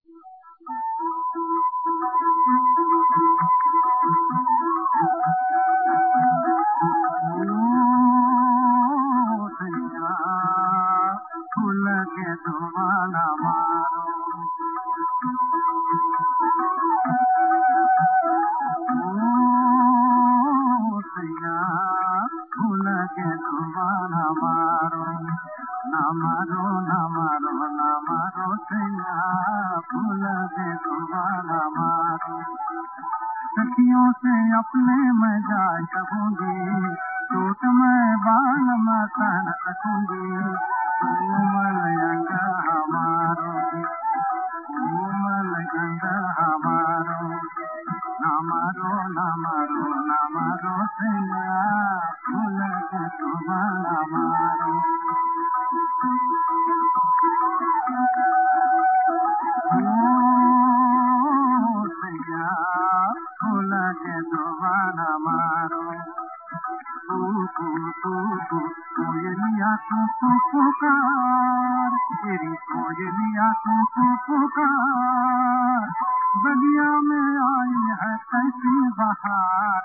फूल के दुआना मारो सैया फूल के दुआना मारो ना मारो ना मारो ना मारो सैया फूल के दुआना मारो सखियों से अपने मैं जा सकूंगी टूट में बाल मकान रखूंगी कोमल गंगा हमारो कोमल गंगा हमारो ना मारो ना मारो ना मारो सैया फूल के दुआना मारो सैया फूल के दुआना मारो कोयलिया तू पुकार तेरी कोयलिया तू पुकार बगिया में आई है कैसी बहार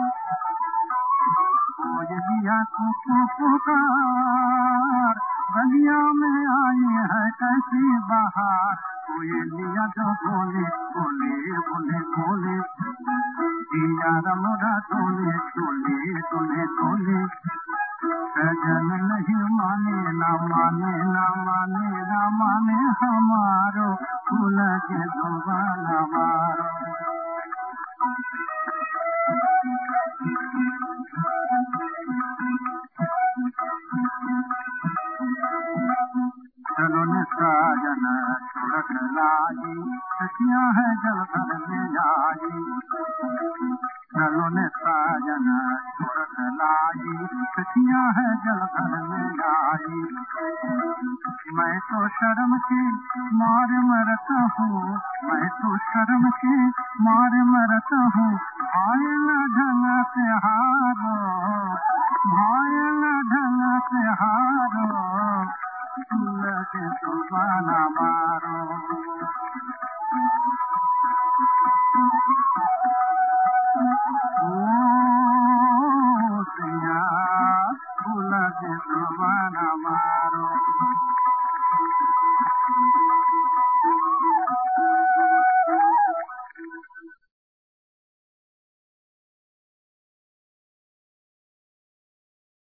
कोयलिया तू पुकार बगिया में आई है कैसी बहार कोयलिया जो बोले बोले बोले बोले दिया रमोरा तोले तोले तोले तोले सजन नहीं माने ना माने ना माने ना माने हमारो फूल के दुआना मारो चलो न साजन सुरत लागी सखियां है जल भर में आई चलो न साजन सुरत लागी सखियां है जल भर में आई मैं तो शर्म के मारे मरता हूँ मैं तो शर्म के मारे मरता हूँ भाई न ढंग से हारो भाई न ढंग से हारो फूल के दुआना मारो सैया फूल के दुआना मारो